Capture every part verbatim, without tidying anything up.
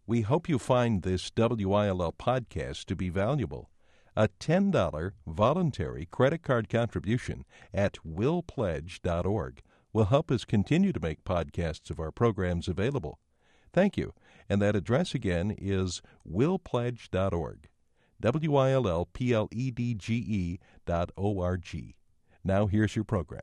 We hope you find this W I L L podcast to be valuable. A ten dollars voluntary credit card contribution at will pledge dot org will help us continue to make podcasts of our programs available. Thank you. And that address again is will pledge dot org. W I L L P L E D G E dot O R G. Now here's your program.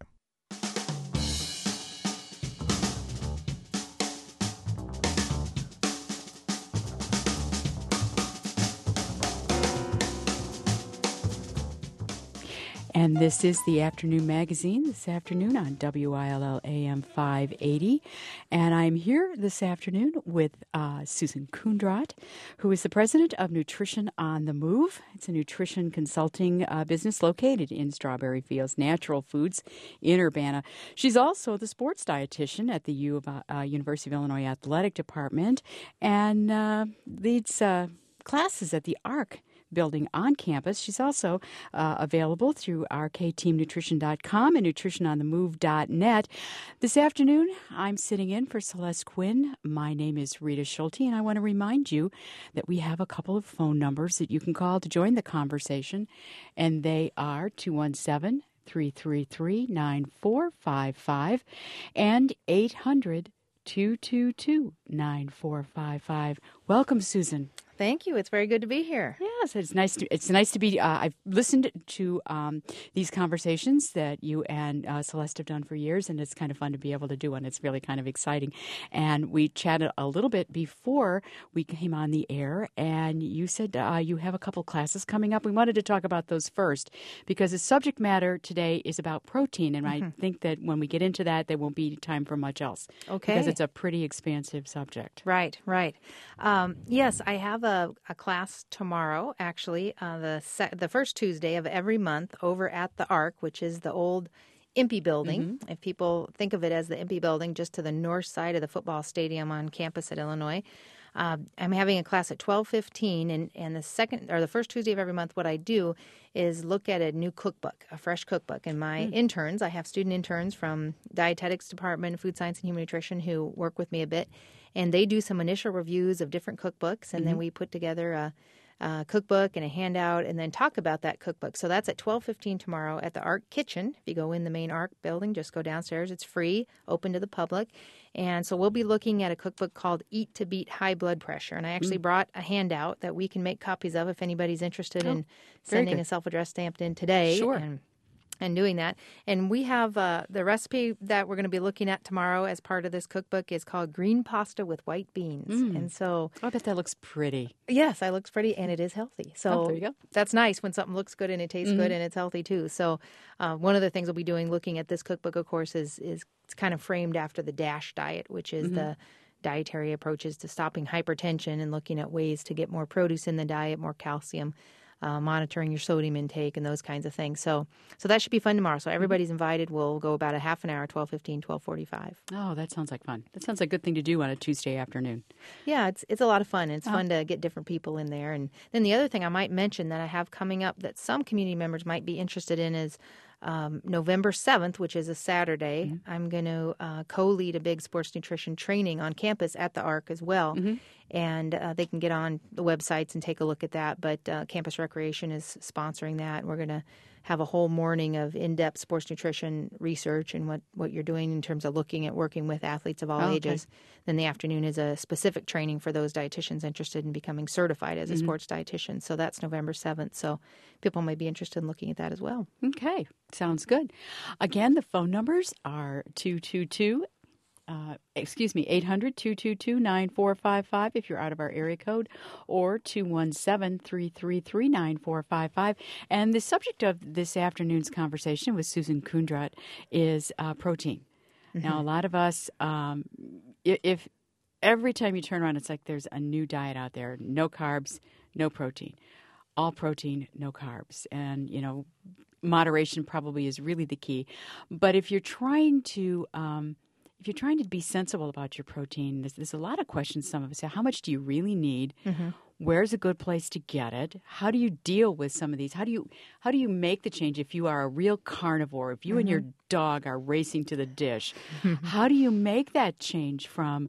And this is the Afternoon Magazine this afternoon on W I L L A M five eighty. And I'm here this afternoon with uh, Susan Kundrat, who is the president of Nutrition on the Move. It's a nutrition consulting uh, business located in Strawberry Fields Natural Foods in Urbana. She's also the sports dietitian at the U of, uh, University of Illinois Athletic Department and uh, leads uh, classes at the ARC building on campus. She's also uh, available through R K team nutrition dot com and nutrition on the move dot net. This afternoon, I'm sitting in for Celeste Quinn. My name is Rita Schulte, and I want to remind you that we have a couple of phone numbers that you can call to join the conversation, and they are two one seven, three three three, nine four five five and eight hundred, two two two, nine four five five. Welcome, Susan. Thank you. It's very good to be here. Yes, it's nice to it's nice to be. Uh, I've listened to um, these conversations that you and uh, Celeste have done for years, and it's kind of fun to be able to do one. It's really kind of exciting. And we chatted a little bit before we came on the air, and you said uh, you have a couple classes coming up. We wanted to talk about those first because the subject matter today is about protein, and mm-hmm. I think that when we get into that, there won't be time for much else. Okay, because it's a pretty expansive subject. Right, right. Um, yes, I have a, a class tomorrow. Actually, uh, the se- the first Tuesday of every month over at the ARC, which is the old Impey building. Mm-hmm. If people think of it as the Impey building, just to the north side of the football stadium on campus at Illinois. Uh, I'm having a class at twelve fifteen, and, and the second or the first Tuesday of every month, what I do is look at a new cookbook, a fresh cookbook. And my mm. interns, I have student interns from dietetics department, food science and human nutrition who work with me a bit, and they do some initial reviews of different cookbooks, and mm-hmm. then we put together a, a cookbook and a handout and then talk about that cookbook. So that's at twelve fifteen tomorrow at the ARC Kitchen. If you go in the main ARC building, just go downstairs. It's free, open to the public. And so we'll be looking at a cookbook called Eat to Beat High Blood Pressure. And I actually mm. brought a handout that we can make copies of if anybody's interested oh, in sending a self-addressed stamped in today. Sure. And, and doing that. And we have uh, the recipe that we're going to be looking at tomorrow as part of this cookbook is called green pasta with white beans. Mm. And so I bet that looks pretty. Yes, it looks pretty, and it is healthy. So oh, there you go. That's nice when something looks good and it tastes mm-hmm. good and it's healthy too. So uh, one of the things we'll be doing looking at this cookbook, of course, is is it's kind of framed after the DASH diet, which is mm-hmm. the dietary approaches to stopping hypertension and looking at ways to get more produce in the diet, more calcium. Uh, monitoring your sodium intake and those kinds of things. So so that should be fun tomorrow. So everybody's invited. We'll go about a half an hour, twelve fifteen, twelve forty-five. Oh, that sounds like fun. That sounds like a good thing to do on a Tuesday afternoon. Yeah, it's it's a lot of fun. It's uh-huh. fun to get different people in there. And then the other thing I might mention that I have coming up that some community members might be interested in is Um, November seventh, which is a Saturday, mm-hmm. I'm going to uh, co-lead a big sports nutrition training on campus at the ARC as well. Mm-hmm. And uh, they can get on the websites and take a look at that. But uh, Campus Recreation is sponsoring that. And we're going to have a whole morning of in-depth sports nutrition research and what, what you're doing in terms of looking at working with athletes of all oh, ages. Okay. Then the afternoon is a specific training for those dietitians interested in becoming certified as a mm-hmm. sports dietitian. So that's November seventh. So people might be interested in looking at that as well. Okay. Sounds good. Again, the phone numbers are two two two Uh, excuse me, eight hundred, two two two, nine four five five if you're out of our area code, or two one seven, three three three, nine four five five. And the subject of this afternoon's conversation with Susan Kundrat is uh, protein. Mm-hmm. Now, a lot of us, um, if, if every time you turn around, it's like there's a new diet out there, no carbs, no protein. All protein, no carbs. And, you know, moderation probably is really the key. But if you're trying to... Um, If you're trying to be sensible about your protein, there's, there's a lot of questions some of us say. How much do you really need? Mm-hmm. Where's a good place to get it? How do you deal with some of these? How do you how do you make the change if you are a real carnivore, if you mm-hmm. and your dog are racing to the dish? How do you make that change from,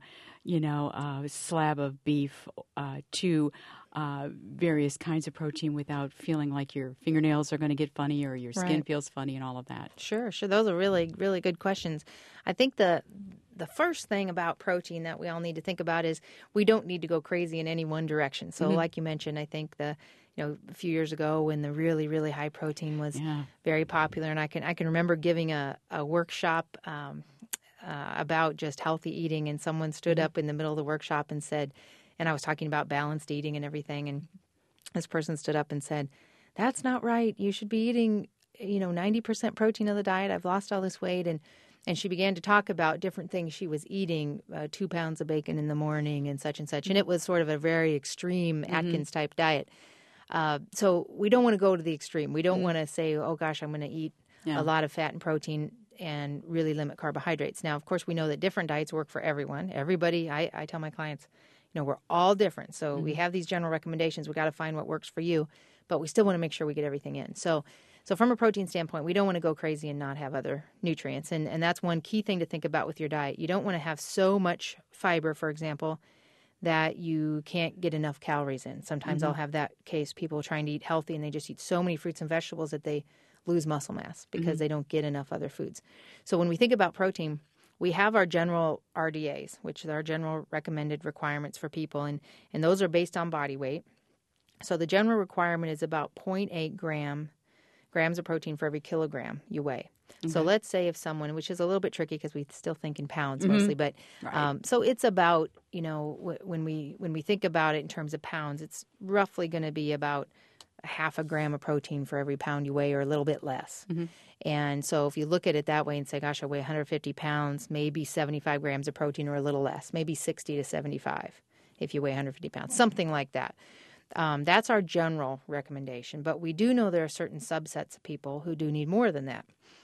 you know, a slab of beef uh, to uh, various kinds of protein without feeling like your fingernails are going to get funny or your skin Right. feels funny and all of that? Sure, sure. Those are really, really good questions. I think the the first thing about protein that we all need to think about is we don't need to go crazy in any one direction. So, like you mentioned, I think the you know a few years ago when the really, really high protein was Yeah. very popular, and I can I can remember giving a a workshop um, uh, about just healthy eating, and someone stood up in the middle of the workshop and said, and I was talking about balanced eating and everything, and this person stood up and said, "That's not right. You should be eating, you know, ninety percent protein of the diet. I've lost all this weight." And, and she began to talk about different things she was eating, uh, two pounds of bacon in the morning and such and such. And it was sort of a very extreme Atkins type diet. Uh, so we don't want to go to the extreme. We don't want to say, oh, gosh, I'm going to eat Yeah. a lot of fat and protein and really limit carbohydrates. Now, of course, we know that different diets work for everyone. Everybody, I, I tell my clients, you know, we're all different. So we have these general recommendations. We got to find what works for you, but we still want to make sure we get everything in. So, so from a protein standpoint, we don't want to go crazy and not have other nutrients. And, and that's one key thing to think about with your diet. You don't want to have so much fiber, for example, that you can't get enough calories in. Sometimes I'll have that case, people trying to eat healthy and they just eat so many fruits and vegetables that they lose muscle mass because they don't get enough other foods. So when we think about protein, we have our general R D As, which are our general recommended requirements for people, and, and those are based on body weight. So the general requirement is about zero point eight gram grams of protein for every kilogram you weigh. So let's say if someone, which is a little bit tricky because we still think in pounds mostly, but Right. um, so it's about, you know, w- when we when we think about it in terms of pounds, it's roughly going to be about a half a gram of protein for every pound you weigh or a little bit less. And so if you look at it that way and say, gosh, I weigh one hundred fifty pounds, maybe seventy-five grams of protein or a little less, maybe sixty to seventy-five if you weigh one hundred fifty pounds, something like that. Um, that's our general recommendation. But we do know there are certain subsets of people who do need more than that.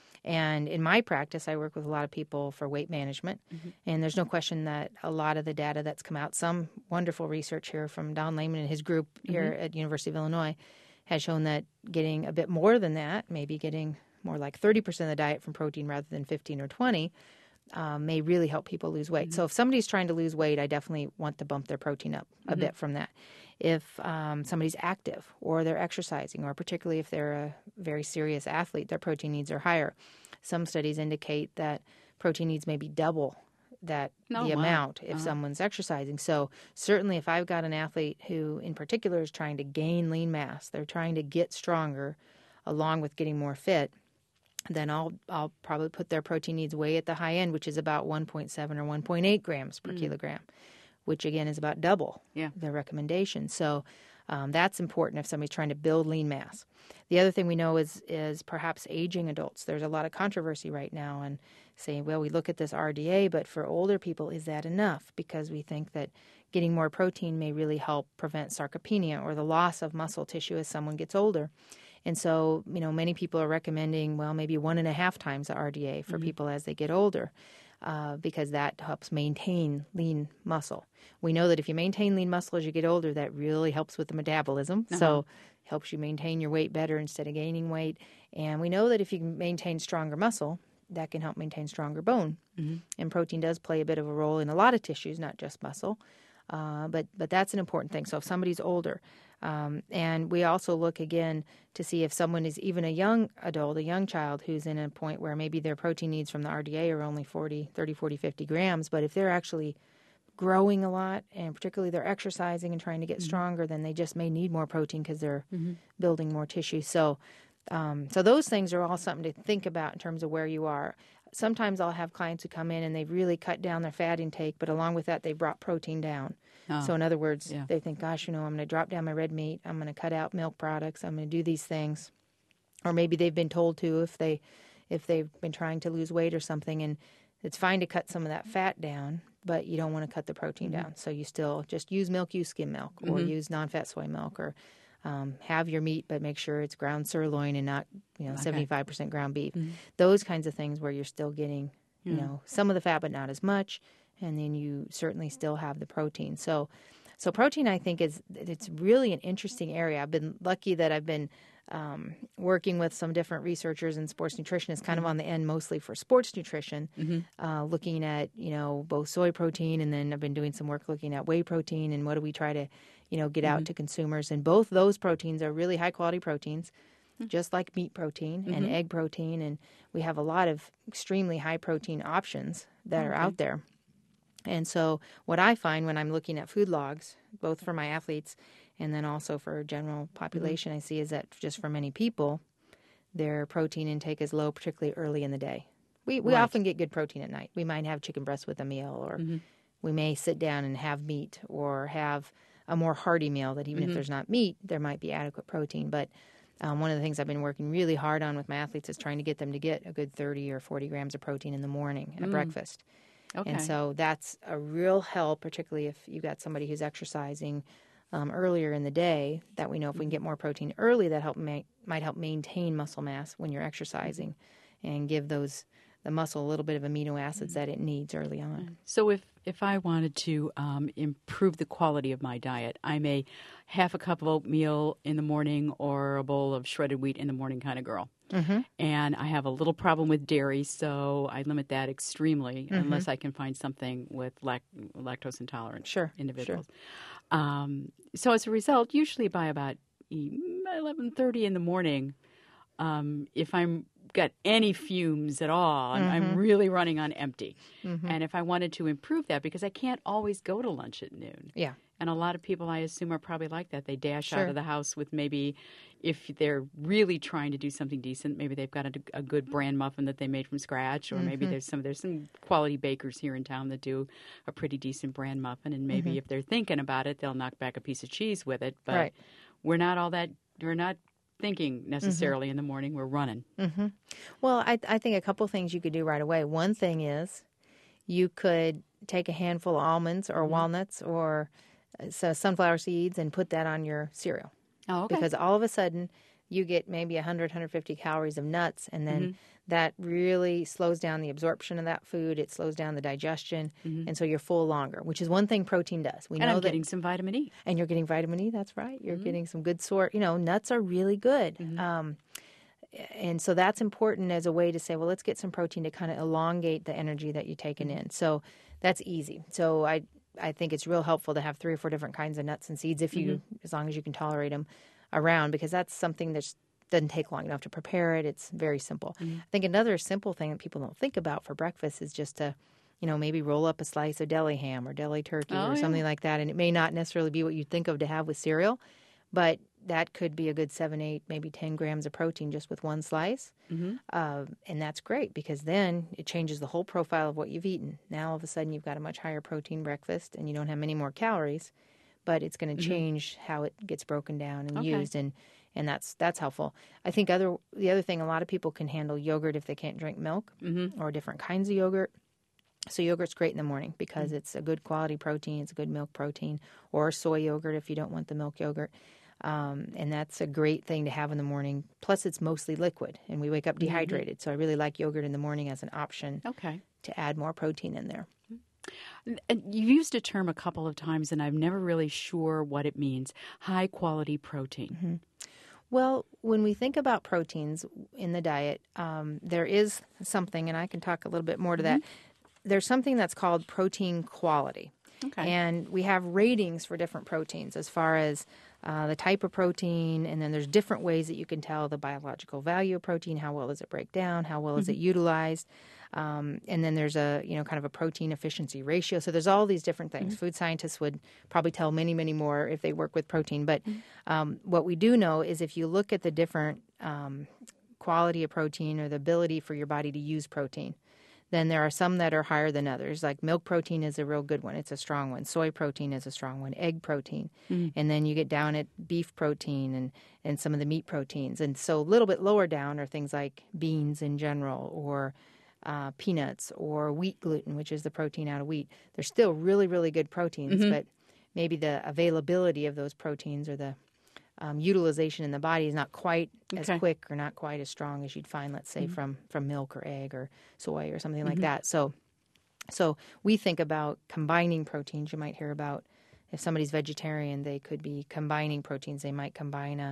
And in my practice, I work with a lot of people for weight management. And there's no question that a lot of the data that's come out, some wonderful research here from Don Layman and his group here at University of Illinois, has shown that getting a bit more than that, maybe getting more like thirty percent of the diet from protein rather than fifteen or twenty, um, may really help people lose weight. So if somebody's trying to lose weight, I definitely want to bump their protein up a bit from that. If um, somebody's active or they're exercising, or particularly if they're a very serious athlete, their protein needs are higher. Some studies indicate that protein needs maybe double that Oh, the wow. amount if someone's exercising. So certainly if I've got an athlete who in particular is trying to gain lean mass, they're trying to get stronger along with getting more fit, then I'll I'll probably put their protein needs way at the high end, which is about one point seven or one point eight grams per kilogram, which again is about double Yeah. the recommendation. So um, that's important if somebody's trying to build lean mass. The other thing we know is is perhaps aging adults. There's a lot of controversy right now and saying, well, we look at this R D A, but for older people, is that enough? Because we think that getting more protein may really help prevent sarcopenia or the loss of muscle tissue as someone gets older. And so, you know, many people are recommending, well, maybe one and a half times the R D A for people as they get older, uh, because that helps maintain lean muscle. We know that if you maintain lean muscle as you get older, that really helps with the metabolism. So helps you maintain your weight better instead of gaining weight. And we know that if you can maintain stronger muscle, that can help maintain stronger bone. And protein does play a bit of a role in a lot of tissues, not just muscle. Uh, but but that's an important thing. So if somebody's older, um, and we also look again to see if someone is even a young adult, a young child who's in a point where maybe their protein needs from the R D A are only forty, thirty, forty, fifty grams, but if they're actually growing a lot and particularly they're exercising and trying to get stronger, then they just may need more protein because they're building more tissue. So um, so those things are all something to think about in terms of where you are. Sometimes I'll have clients who come in and they've really cut down their fat intake, but along with that, they've brought protein down. Oh, So in other words, yeah. they think, gosh, you know, I'm going to drop down my red meat. I'm going to cut out milk products. I'm going to do these things. Or maybe they've been told to if, they, if they've been trying to lose weight or something. And it's fine to cut some of that fat down, but you don't want to cut the protein down. So you still just use milk, use skim milk, or use non-fat soy milk, or Um, have your meat, but make sure it's ground sirloin and not, you know, seventy-five percent ground beef. Those kinds of things where you're still getting, you know, some of the fat, but not as much. And then you certainly still have the protein. So, so protein, I think, is it's really an interesting area. I've been lucky that I've been um, working with some different researchers in sports nutrition is kind mm-hmm. of on the end mostly for sports nutrition, mm-hmm. uh, looking at, you know, both soy protein, and then I've been doing some work looking at whey protein and what do we try to, you know, get mm-hmm. out to consumers. And both those proteins are really high quality proteins, mm-hmm. just like meat protein mm-hmm. and egg protein. And we have a lot of extremely high protein options that okay. are out there. And so what I find when I'm looking at food logs, both for my athletes and then also for general population, mm-hmm. I see is that just for many people, their protein intake is low, particularly early in the day. We we right. often get good protein at night. We might have chicken breast with a meal, or mm-hmm. we may sit down and have meat or have a more hearty meal that even mm-hmm. if there's not meat, there might be adequate protein. But um, one of the things I've been working really hard on with my athletes is trying to get them to get a good thirty or forty grams of protein in the morning at mm. breakfast. Okay. And so that's a real help, particularly if you've got somebody who's exercising um, earlier in the day, that we know if we can get more protein early, that help ma- might help maintain muscle mass when you're exercising and give those the muscle a little bit of amino acids that it needs early on. So if, if I wanted to um, improve the quality of my diet, I'm a half a cup of oatmeal in the morning or a bowl of shredded wheat in the morning kind of girl. Mm-hmm. And I have a little problem with dairy, so I limit that extremely mm-hmm. unless I can find something with lac- lactose intolerant sure, individuals. Sure. Um, so as a result, usually by about eleven thirty in the morning, um, if I'm got any fumes at all, mm-hmm. I'm really running on empty. Mm-hmm. And if I wanted to improve that, because I can't always go to lunch at noon. Yeah. And a lot of people, I assume, are probably like that. They dash sure. out of the house with maybe, if they're really trying to do something decent, maybe they've got a, a good bran muffin that they made from scratch, or mm-hmm. maybe there's some there's some quality bakers here in town that do a pretty decent bran muffin, and maybe mm-hmm. if they're thinking about it, they'll knock back a piece of cheese with it. But right. we're not all that. We're not thinking necessarily mm-hmm. in the morning. We're running. Mm-hmm. Well, I, I think a couple things you could do right away. One thing is you could take a handful of almonds or mm-hmm. walnuts or so sunflower seeds and put that on your cereal. Oh, okay. Because all of a sudden you get maybe one hundred, one hundred fifty calories of nuts, and then mm-hmm. that really slows down the absorption of that food. It slows down the digestion, mm-hmm. and so you're full longer, which is one thing protein does. We and know I'm that, getting some vitamin E. And you're getting vitamin E, that's right. You're mm-hmm. getting some good sort. You know, nuts are really good. Mm-hmm. Um, and so that's important as a way to say, well, let's get some protein to kind of elongate the energy that you're taking in. So that's easy. So I I think it's real helpful to have three or four different kinds of nuts and seeds, if you, mm-hmm. as long as you can tolerate them, around, because that's something that doesn't take long enough to prepare it. It's very simple. Mm-hmm. I think another simple thing that people don't think about for breakfast is just to, you know, maybe roll up a slice of deli ham or deli turkey oh, or yeah. something like that. And it may not necessarily be what you'd think of to have with cereal, but that could be a good seven, eight, maybe ten grams of protein just with one slice. Mm-hmm. Uh, and that's great, because then it changes the whole profile of what you've eaten. Now, all of a sudden, you've got a much higher protein breakfast and you don't have many more calories, but it's going to mm-hmm. change how it gets broken down and okay. used. And, and that's that's helpful. I think other the other thing, a lot of people can handle yogurt if they can't drink milk mm-hmm. or different kinds of yogurt. So yogurt's great in the morning because mm-hmm. it's a good quality protein. It's a good milk protein, or soy yogurt if you don't want the milk yogurt. Um, and that's a great thing to have in the morning. Plus, it's mostly liquid, and we wake up dehydrated. Mm-hmm. So I really like yogurt in the morning as an option okay. to add more protein in there. You've used a term a couple of times, and I'm never really sure what it means. High-quality protein. Mm-hmm. Well, when we think about proteins in the diet, um, there is something, and I can talk a little bit more to mm-hmm. that. There's something that's called protein quality. Okay. And we have ratings for different proteins as far as uh, the type of protein, and then there's different ways that you can tell the biological value of protein. How well does it break down? How well is mm-hmm. it utilized? Um, and then there's a, you know, kind of a protein efficiency ratio. So there's all these different things. Mm-hmm. Food scientists would probably tell many, many more if they work with protein. But mm-hmm. um, what we do know is if you look at the different um, quality of protein or the ability for your body to use protein, then there are some that are higher than others. Like milk protein is a real good one. It's a strong one. Soy protein is a strong one. Egg protein. Mm. And then you get down at beef protein and, and some of the meat proteins. And so a little bit lower down are things like beans in general, or uh, peanuts, or wheat gluten, which is the protein out of wheat. They're still really, really good proteins, mm-hmm. but maybe the availability of those proteins or the Um, utilization in the body is not quite okay. as quick or not quite as strong as you'd find, let's say, mm-hmm. from, from milk or egg or soy or something mm-hmm. like that. So so we think about combining proteins. You might hear about if somebody's vegetarian, they could be combining proteins. They might combine a,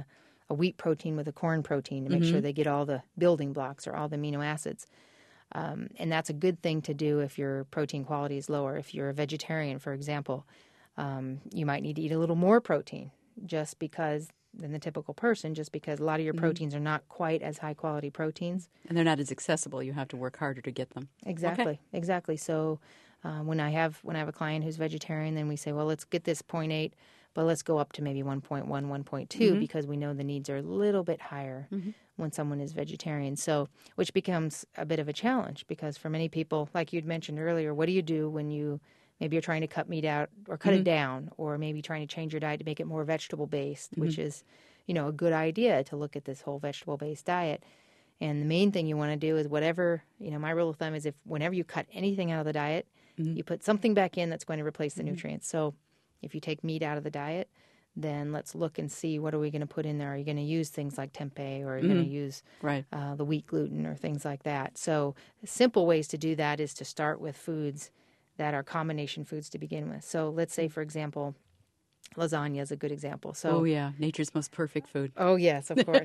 a wheat protein with a corn protein to make Mm-hmm. sure they get all the building blocks or all the amino acids. Um, and that's a good thing to do if your protein quality is lower. If you're a vegetarian, for example, um, you might need to eat a little more protein just because than the typical person, just because a lot of your Mm-hmm. proteins are not quite as high quality proteins. And they're not as accessible. You have to work harder to get them. Exactly, Okay. exactly. So uh, when I have when I have a client who's vegetarian, then we say, well, let's get this zero point eight, but let's go up to maybe one point one, one point two Mm-hmm. because we know the needs are a little bit higher when someone is vegetarian. So which becomes a bit of a challenge because for many people, like you'd mentioned earlier, what do you do when you maybe you're trying to cut meat out or cut it down, or maybe trying to change your diet to make it more vegetable based, which is, you know, a good idea to look at this whole vegetable based diet. And the main thing you want to do is whatever, you know, my rule of thumb is if whenever you cut anything out of the diet, you put something back in that's going to replace the nutrients. So if you take meat out of the diet, then let's look and see what are we going to put in there. Are you going to use things like tempeh, or are you going to use Right. uh, the wheat gluten or things like that? So simple ways to do that is to start with foods that are combination foods to begin with. So let's say, for example, lasagna is a good example. So Oh, yeah. Nature's most perfect food. Oh, yes, of course.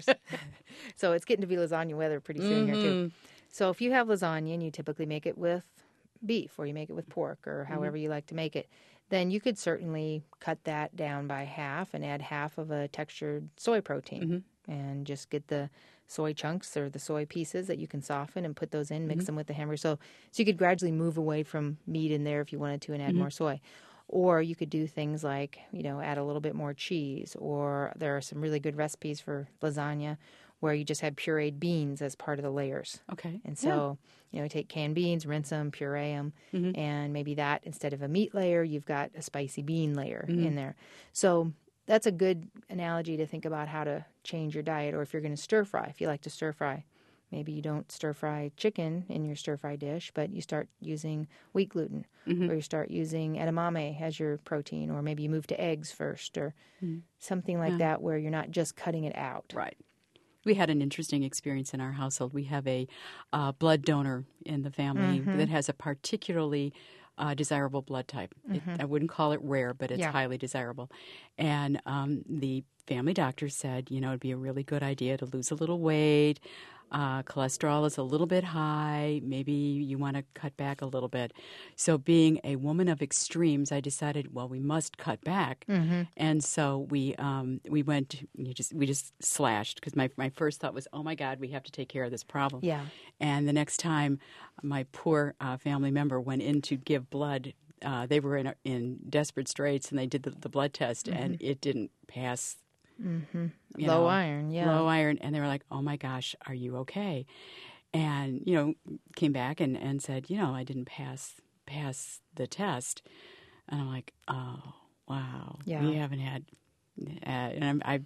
So it's getting to be lasagna weather pretty soon here, too. So if you have lasagna and you typically make it with beef or you make it with pork or however you like to make it, then you could certainly cut that down by half and add half of a textured soy protein and just get the soy chunks or the soy pieces that you can soften and put those in, mix them with the hamburger. So, so you could gradually move away from meat in there if you wanted to and add more soy. Or you could do things like, you know, add a little bit more cheese. Or there are some really good recipes for lasagna where you just have pureed beans as part of the layers. Okay. And so, you know, take canned beans, rinse them, puree them, Mm-hmm. and maybe that instead of a meat layer, you've got a spicy bean layer in there. So that's a good analogy to think about how to change your diet. Or if you're going to stir fry, if you like to stir fry, maybe you don't stir fry chicken in your stir fry dish, but you start using wheat gluten, or you start using edamame as your protein, or maybe you move to eggs first, or something like that where you're not just cutting it out. Right. We had an interesting experience in our household. We have a uh, blood donor in the family that has a particularly uh, desirable blood type. It, I wouldn't call it rare, but it's Yeah. highly desirable. And um, the family doctor said, you know, it'd be a really good idea to lose a little weight. Uh, cholesterol is a little bit high. Maybe you want to cut back a little bit. So being a woman of extremes, I decided, well, we must cut back. Mm-hmm. And so we um, we went, you just we just slashed, because my, my first thought was, oh, my God, we have to take care of this problem. Yeah. And the next time my poor uh, family member went in to give blood, uh, they were in, in desperate straits, and they did the, the blood test, and it didn't pass. Mm-hmm. you Low know, iron, yeah. Low iron. And they were like, oh, my gosh, are you okay? And, you know, came back and, and said, you know, I didn't pass pass the test. And I'm like, oh, wow. Yeah. We haven't had, uh, and I'm, I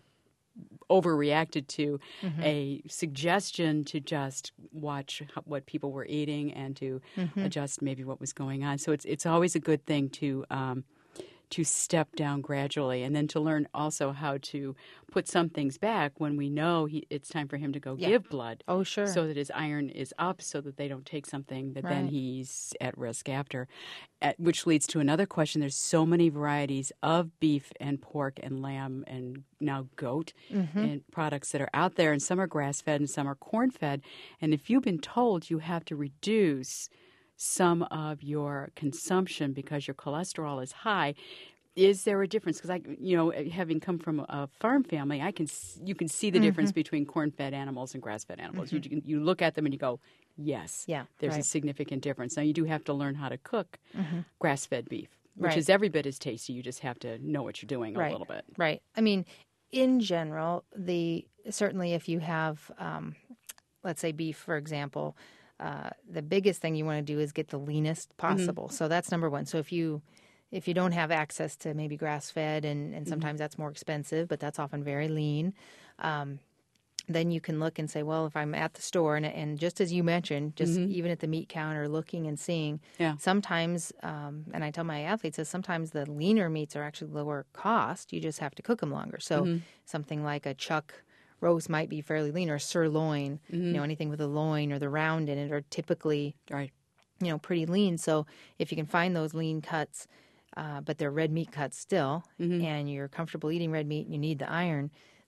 overreacted to Mm-hmm. a suggestion to just watch how, what people were eating and to Mm-hmm. adjust maybe what was going on. So it's it's always a good thing to um, to step down gradually, and then to learn also how to put some things back when we know he, it's time for him to go Yeah. give blood. Oh, sure. So that his iron is up, so that they don't take something that then Right. he's at risk after. At, which leads to another question. There's so many varieties of beef and pork and lamb and now goat Mm-hmm. and products that are out there, and some are grass-fed and some are corn-fed. And if you've been told you have to reduce some of your consumption because your cholesterol is high, is there a difference? Because I, you know, having come from a farm family, I can s- you can see the Mm-hmm. difference between corn-fed animals and grass-fed animals. You can- you look at them and you go, yes, Yeah, there's a right. significant difference. Now you do have to learn how to cook grass-fed beef, which Right. is every bit as tasty. You just have to know what you're doing Right. a little bit. Right. I mean, in general, the certainly if you have, um, let's say, beef, for example, uh, the biggest thing you want to do is get the leanest possible. So that's number one. So if you if you don't have access to maybe grass fed, and, and sometimes that's more expensive, but that's often very lean. Um, then you can look and say, well, if I'm at the store, and, and just as you mentioned, just even at the meat counter, looking and seeing, Yeah. sometimes, um, and I tell my athletes, that sometimes the leaner meats are actually lower cost. You just have to cook them longer. So something like a chuck roast might be fairly lean, or sirloin, you know, anything with a loin or the round in it are typically, Right. you know, pretty lean. So if you can find those lean cuts, uh, but they're red meat cuts still, and you're comfortable eating red meat and you need the iron,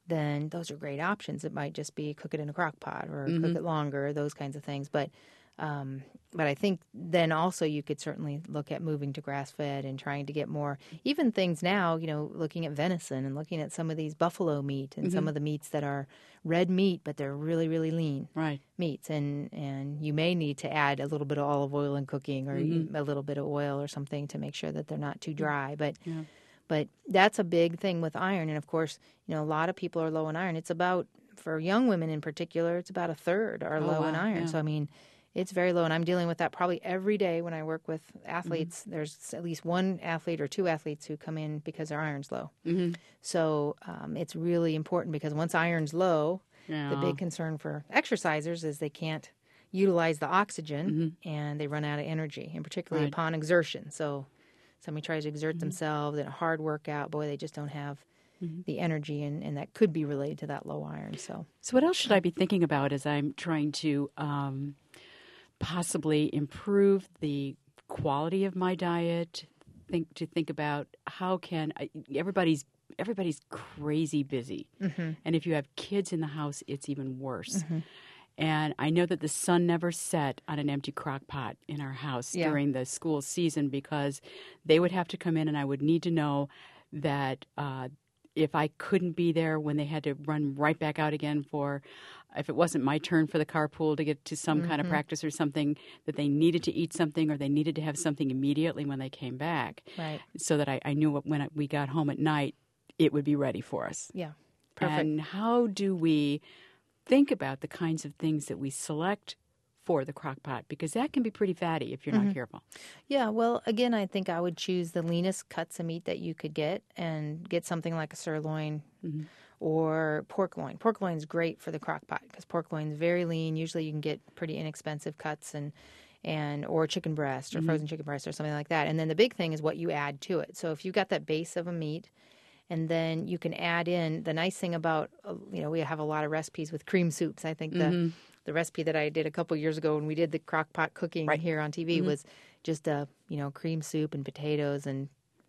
then those are great options. It might just be cook it in a crock pot or Mm-hmm. cook it longer, those kinds of things. But um, but I think then also you could certainly look at moving to grass-fed and trying to get more, even things now, you know, looking at venison and looking at some of these buffalo meat and Mm-hmm. some of the meats that are red meat, but they're really, really lean Right. meats. And, and you may need to add a little bit of olive oil in cooking or Mm-hmm. a little bit of oil or something to make sure that they're not too dry. But Yeah. But that's a big thing with iron. And of course, you know, a lot of people are low in iron. It's about, for young women in particular, it's about a third are Oh, low in wow, iron. yeah. So, I mean, it's very low. And I'm dealing with that probably every day when I work with athletes. Mm-hmm. There's at least one athlete or two athletes who come in because their iron's low. Mm-hmm. So um, it's really important because once iron's low, Yeah. the big concern for exercisers is they can't utilize the oxygen Mm-hmm. and they run out of energy, and particularly Right. upon exertion. So somebody tries to exert Mm-hmm. themselves in a hard workout, boy, they just don't have Mm-hmm. the energy, and, and that could be related to that low iron. So So what else should I be thinking about as I'm trying to um, possibly improve the quality of my diet? Think to think about how can I, everybody's everybody's crazy busy, Mm-hmm. and if you have kids in the house, it's even worse. And I know that the sun never set on an empty crock pot in our house Yeah. during the school season, because they would have to come in and I would need to know that uh, if I couldn't be there when they had to run right back out again for, if it wasn't my turn for the carpool to get to some kind of practice or something, that they needed to eat something or they needed to have something immediately when they came back, right, so that I, I knew what, when we got home at night, it would be ready for us. yeah, perfect. And how do we think about the kinds of things that we select for the crock pot? Because that can be pretty fatty if you're not careful. Yeah, well, again, I think I would choose the leanest cuts of meat that you could get and get something like a sirloin or pork loin. Pork loin's great for the crock pot because pork loin's very lean. Usually you can get pretty inexpensive cuts, and and or chicken breast or frozen chicken breast or something like that. And then the big thing is what you add to it. So if you've got that base of a meat, and then you can add in, the nice thing about, uh, you know, we have a lot of recipes with cream soups. I think the the recipe that I did a couple years ago when we did the crock pot cooking Right. here on T V was just a, you know, cream soup and potatoes and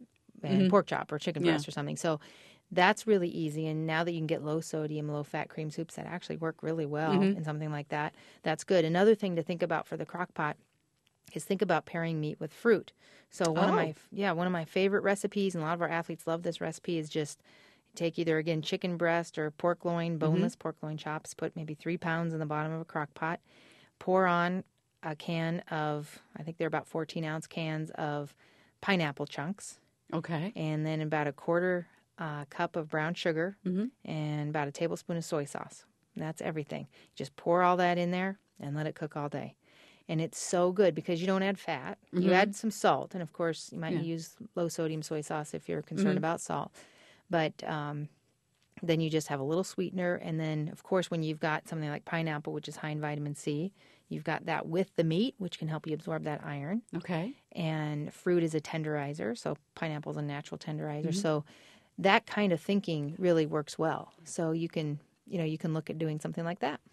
and pork chop or chicken Yeah. breast or something. So that's really easy. And now that you can get low sodium, low fat cream soups that actually work really well in something like that, that's good. Another thing to think about for the crock pot is think about pairing meat with fruit. So one of Oh. my yeah, one of my favorite recipes, and a lot of our athletes love this recipe, is just take either, again, chicken breast or pork loin, boneless pork loin chops, put maybe three pounds in the bottom of a crock pot, pour on a can of, I think they're about fourteen ounce cans of pineapple chunks, Okay. and then about a quarter uh, cup of brown sugar and about a tablespoon of soy sauce. That's everything. Just pour all that in there and let it cook all day. And it's so good because you don't add fat. You add some salt. And, of course, you might Yeah. use low-sodium soy sauce if you're concerned about salt. But um, then you just have a little sweetener. And then, of course, when you've got something like pineapple, which is high in vitamin C, you've got that with the meat, which can help you absorb that iron. Okay. And fruit is a tenderizer, so pineapple is a natural tenderizer. So that kind of thinking really works well. So you can, you know, you can look at doing something like that.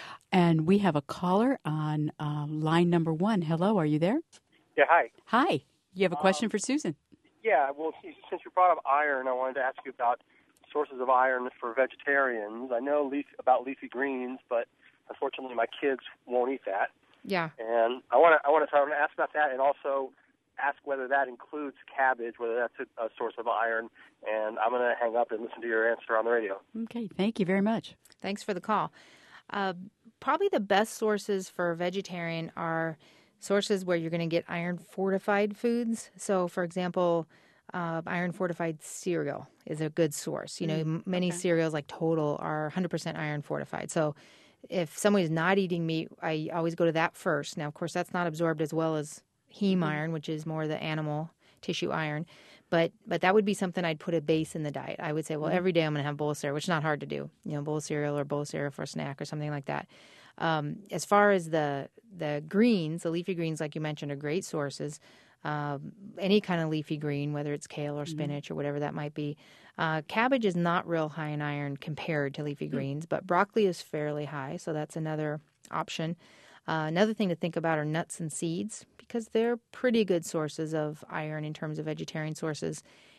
And we have a caller on uh, line number one. Hello, are you there? Yeah, hi. Hi. You have a question for Susan? Yeah, well, see, since you brought up iron, I wanted to ask you about sources of iron for vegetarians. I know leaf, about leafy greens, but unfortunately my kids won't eat that. Yeah. And I want to I want to start to ask about that, and also ask whether that includes cabbage, whether that's a, a source of iron. And I'm going to hang up and listen to your answer on the radio. Okay, thank you very much. Thanks for the call. Uh, probably the best sources for a vegetarian are sources where you're going to get iron fortified foods. So, for example, uh, iron fortified cereal is a good source. You know, m- many okay. cereals like Total are one hundred percent iron fortified. So, if somebody's not eating meat, I always go to that first. Now, of course, that's not absorbed as well as heme iron, which is more the animal tissue iron. But but that would be something I'd put a base in the diet. I would say, well, every day I'm going to have a bowl of cereal, which is not hard to do. You know, bowl of cereal or bowl of cereal for a snack or something like that. Um, as far as the the greens, the leafy greens, like you mentioned, are great sources. Um, any kind of leafy green, whether it's kale or spinach or whatever that might be. Uh, cabbage is not real high in iron compared to leafy greens, but broccoli is fairly high, so that's another option. Uh, another thing to think about are nuts and seeds, because they're pretty good sources of iron in terms of vegetarian sources.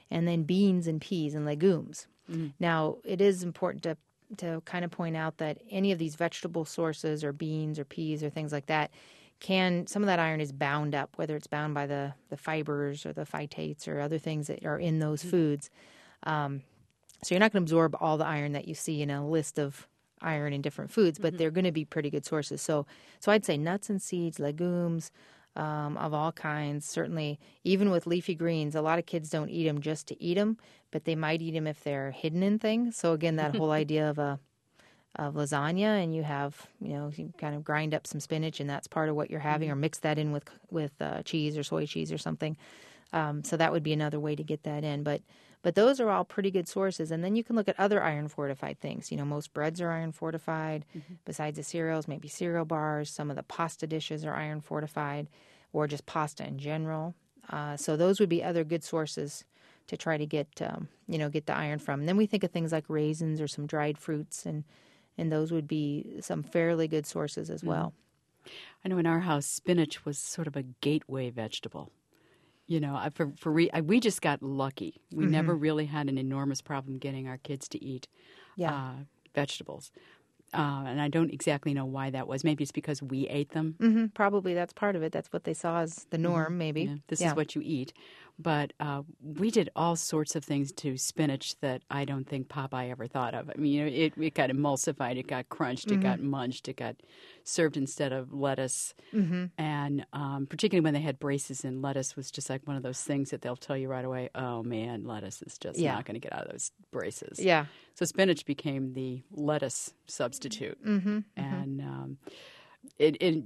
and then beans and peas and legumes. Mm-hmm. Now, it is important to to kind of point out that any of these vegetable sources or beans or peas or things like that can, some of that iron is bound up, whether it's bound by the, the fibers or the phytates or other things that are in those mm-hmm. foods. Um, so you're not going to absorb all the iron that you see in a list of iron in different foods, but mm-hmm. they're going to be pretty good sources. So, so I'd say nuts and seeds, legumes, Um, of all kinds. Certainly, even with leafy greens, a lot of kids don't eat them just to eat them, but they might eat them if they're hidden in things. So again, that whole idea of a of lasagna, and you have, you know, you kind of grind up some spinach, and that's part of what you're having, mm-hmm. or mix that in with with uh, cheese or soy cheese or something. Um, so that would be another way to get that in. But but those are all pretty good sources. And then you can look at other iron fortified things. You know, most breads are iron fortified. Mm-hmm. Besides the cereals, maybe cereal bars. Some of the pasta dishes are iron fortified, or just pasta in general. Uh, so those would be other good sources to try to get um, you know get the iron from. And then we think of things like raisins or some dried fruits, and and those would be some fairly good sources as well. Mm-hmm. I know in our house, spinach was sort of a gateway vegetable. You know, I- for for re- I, we just got lucky. We Mm-hmm. never really had an enormous problem getting our kids to eat Yeah. uh, vegetables. Uh, and I don't exactly know why that was. Maybe it's because we ate them. Mm-hmm. Probably that's part of it. That's what they saw as the norm, Mm-hmm. maybe. Yeah, this Yeah. is what you eat. But uh, we did all sorts of things to spinach that I don't think Popeye ever thought of. I mean, you know, it, it got emulsified, it got crunched, Mm-hmm. it got munched, it got served instead of lettuce. Mm-hmm. And um, particularly when they had braces in, lettuce was just like one of those things that they'll tell you right away, oh, man, lettuce is just Yeah. not going to get out of those braces. Yeah. So spinach became the lettuce substitute. Mm-hmm. And um, it, it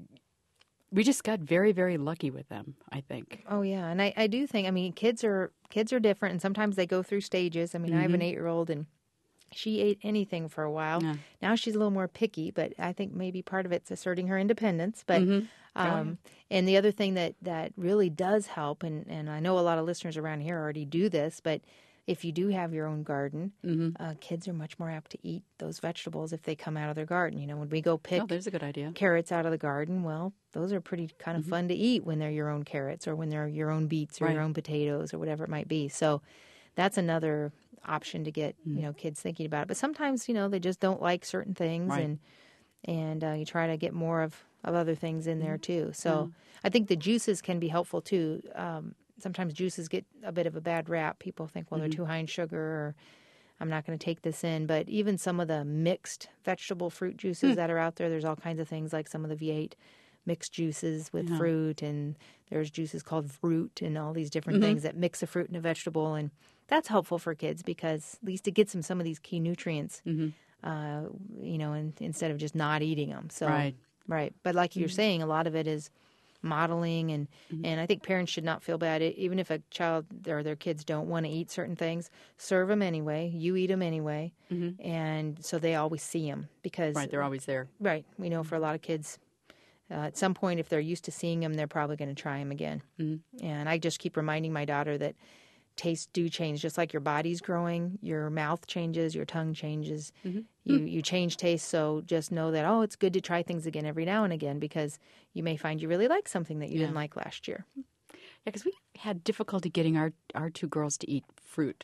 we just got very, very lucky with them, I think. Oh yeah, and I, I do think, I mean, kids are kids are different, and sometimes they go through stages. I mean, I have an eight-year-old, and she ate anything for a while. Yeah. Now she's a little more picky, but I think maybe part of it's asserting her independence. But Mhm. Oh, um, and the other thing that, that really does help, and, and I know a lot of listeners around here already do this, but if you do have your own garden, Mm-hmm. uh, kids are much more apt to eat those vegetables if they come out of their garden. You know, when we go pick Oh, there's a good idea. carrots out of the garden, well, those are pretty kind of fun to eat when they're your own carrots, or when they're your own beets, or Right. your own potatoes, or whatever it might be. So that's another option to get, you know, kids thinking about it. But sometimes, you know, they just don't like certain things, Right. and and uh, you try to get more of, of other things in there too. So I think the juices can be helpful too. Um, sometimes juices get a bit of a bad rap. People think, well, they're too high in sugar, or I'm not going to take this in. But even some of the mixed vegetable fruit juices that are out there, there's all kinds of things like some of the V eight mixed juices with Yeah. fruit, and there's juices called fruit, and all these different things that mix a fruit and a vegetable. And that's helpful for kids because at least it gets them some of these key nutrients, uh, you know, and, instead of just not eating them. So, Right. right. But like you're saying, a lot of it is modeling, and, and I think parents should not feel bad. It, even if a child or their kids don't want to eat certain things, serve them anyway. You eat them anyway. And so they always see them because, Right, they're always there. right, we know for a lot of kids, uh, at some point, if they're used to seeing them, they're probably going to try them again. Mm-hmm. And I just keep reminding my daughter that tastes do change. Just like your body's growing, your mouth changes, your tongue changes. Mm-hmm. You you change taste, so just know that, oh, it's good to try things again every now and again, because you may find you really like something that you Yeah. didn't like last year. Yeah, because we had difficulty getting our, our two girls to eat fruit.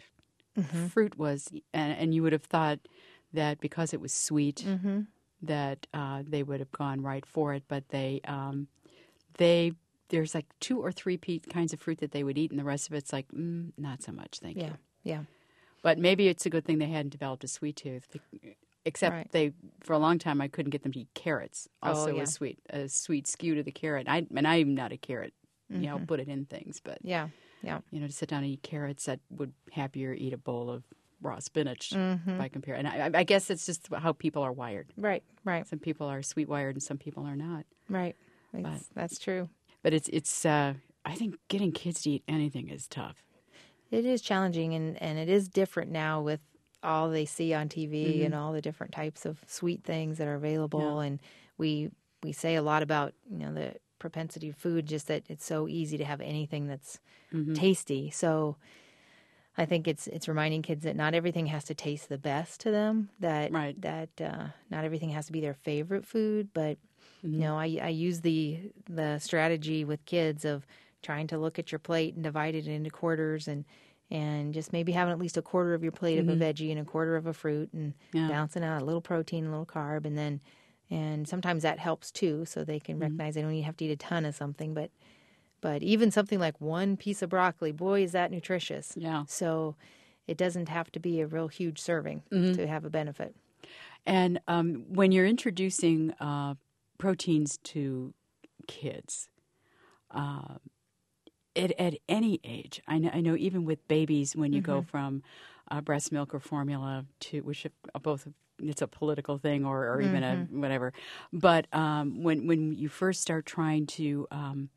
Fruit was, and, and you would have thought that because it was sweet, Mm-hmm. that uh, they would have gone right for it, but they um, they there's like two or three pe- kinds of fruit that they would eat, and the rest of it's like mm, not so much, thank Yeah, you. yeah. But maybe it's a good thing they hadn't developed a sweet tooth. Except Right. they, for a long time, I couldn't get them to eat carrots. Also, Oh, yeah. a sweet a sweet skew to the carrot. I and I'm not a carrot, you know, Mm-hmm. put it in things, but Yeah, yeah. you know, to sit down and eat carrots, that would happier eat a bowl of raw spinach Mm-hmm. by compare. And I, I guess it's just how people are wired. Right, right, Some people are sweet wired, and some people are not. right. It's, that's true. But it's it's. Uh, I think getting kids to eat anything is tough. It is challenging, and, and it is different now with all they see on T V and all the different types of sweet things that are available. Yeah. And we we say a lot about, you know, the propensity of food, just that it's so easy to have anything that's tasty. So I think it's it's reminding kids that not everything has to taste the best to them. That Right. that uh, not everything has to be their favorite food. But you know, I I use the the strategy with kids of trying to look at your plate and divide it into quarters, and and just maybe having at least a quarter of your plate Mm-hmm. of a veggie and a quarter of a fruit, and Yeah. balancing out a little protein, a little carb, and then and sometimes that helps too, so they can Mm-hmm. recognize they don't even have to eat a ton of something, but but even something like one piece of broccoli, boy, is that nutritious. Yeah. So it doesn't have to be a real huge serving Mm-hmm. to have a benefit. And um, when you're introducing uh, proteins to kids, uh, at, at any age, I know, I know even with babies, when you go from uh, breast milk or formula to, which are both, it's a political thing or, or even a whatever. But um, when when you first start trying to um,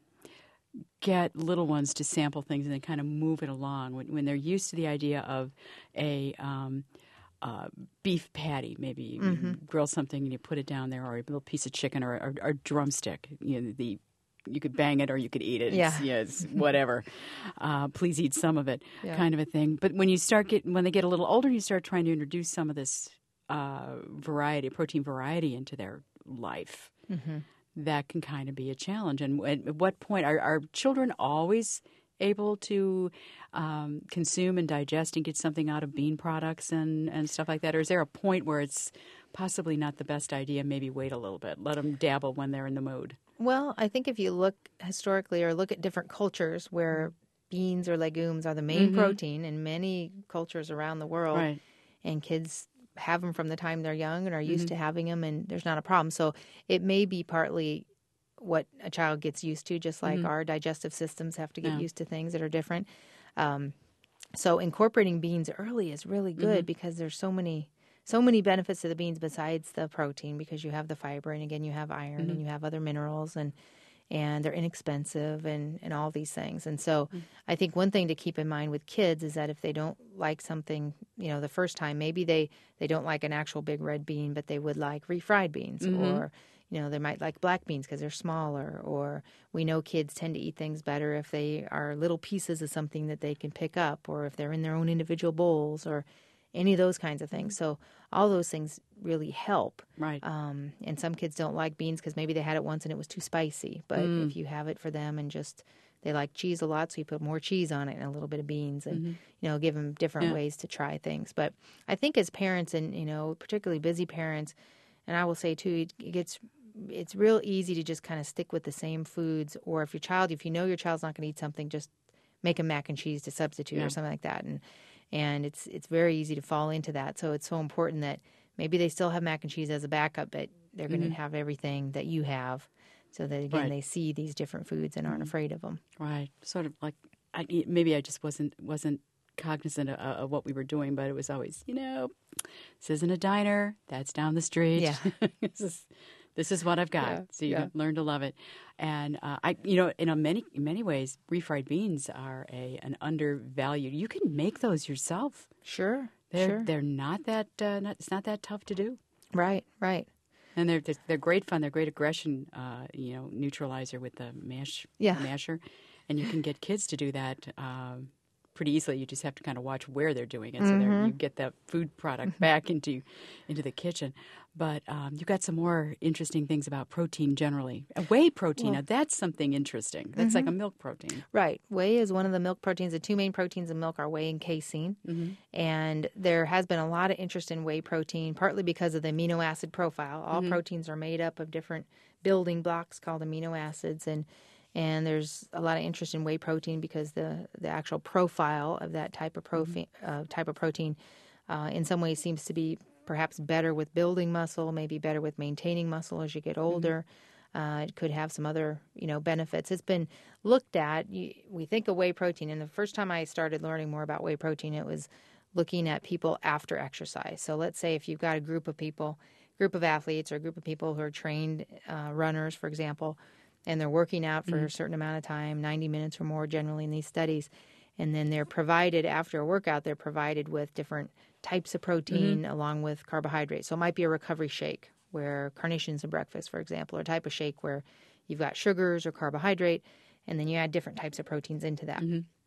get little ones to sample things and then kind of move it along, when, when they're used to the idea of a um, uh, beef patty, maybe you Mm-hmm. grill something and you put it down there, or a little piece of chicken or a, or a drumstick. You know, the you could bang it or you could eat it. Yeah. It's, yeah, it's whatever. Uh, please eat some of it, Yeah. kind of a thing. But when you start getting, when they get a little older, you start trying to introduce some of this uh, variety, protein variety into their life. Mm-hmm. That can kind of be a challenge. And at what point are, are children always able to um, consume and digest and get something out of bean products and, and stuff like that? Or is there a point where it's possibly not the best idea? Maybe wait a little bit, let them dabble when they're in the mood. Well, I think if you look historically or look at different cultures where beans or legumes are the main protein in many cultures around the world, Right. and kids have them from the time they're young and are used to having them, and there's not a problem. So it may be partly what a child gets used to, just like our digestive systems have to get Yeah. used to things that are different. Um, so incorporating beans early is really good because there's so many so many benefits to the beans besides the protein, because you have the fiber, and again you have iron and you have other minerals, and and they're inexpensive, and, and all these things. And so I think one thing to keep in mind with kids is that if they don't like something, you know, the first time, maybe they, they don't like an actual big red bean, but they would like refried beans, or, you know, they might like black beans because they're smaller, or we know kids tend to eat things better if they are little pieces of something that they can pick up, or if they're in their own individual bowls, or any of those kinds of things. So all those things really help. Right. Um, and some kids don't like beans because maybe they had it once and it was too spicy. But if you have it for them and just, they like cheese a lot, so you put more cheese on it and a little bit of beans, and, you know, give them different Yeah. ways to try things. But I think as parents, and, you know, particularly busy parents, and I will say too, it gets, it's real easy to just kind of stick with the same foods. Or if your child, if you know your child's not going to eat something, just make a mac and cheese to substitute Yeah. or something like that. And And it's it's very easy to fall into that. So it's so important that maybe they still have mac and cheese as a backup, but they're going to have everything that you have, so that, again, Right. they see these different foods and aren't afraid of them. Right. Sort of like, I, maybe I just wasn't wasn't cognizant of, of what we were doing, but it was always, you know, this isn't a diner. That's down the street. Yeah. this is this is what I've got. Yeah, So you yeah. learn to love it. And uh, I, you know, in a many in many ways, refried beans are a an undervalued. You can make those yourself. Sure, They're sure. they're not that uh, not, it's not that tough to do. Right, right. And they're they're great fun. They're great aggression, uh, you know, neutralizer with the mash Yeah. masher, and you can get kids to do that um, pretty easily. You just have to kind of watch where they're doing it, so Mm-hmm. they're you get that food product back into into the kitchen. But um, you got some more interesting things about protein generally. Uh, Whey protein, now that's something interesting. That's like a milk protein. Right. Whey is one of the milk proteins. The two main proteins in milk are whey and casein. And there has been a lot of interest in whey protein, partly because of the amino acid profile. All proteins are made up of different building blocks called amino acids. And and there's a lot of interest in whey protein because the, the actual profile of that type of, profi- uh, type of protein uh, in some ways seems to be perhaps better with building muscle, maybe better with maintaining muscle as you get older. Uh, it could have some other, you know, benefits. It's been looked at. You, we think of whey protein, and the first time I started learning more about whey protein, it was looking at people after exercise. So let's say if you've got a group of people, group of athletes, or a group of people who are trained uh, runners, for example, and they're working out for a certain amount of time, ninety minutes or more generally in these studies, and then they're provided after a workout, they're provided with different types of protein along with carbohydrates. So it might be a recovery shake where carnations in breakfast, for example, or a type of shake where you've got sugars or carbohydrate, and then you add different types of proteins into that.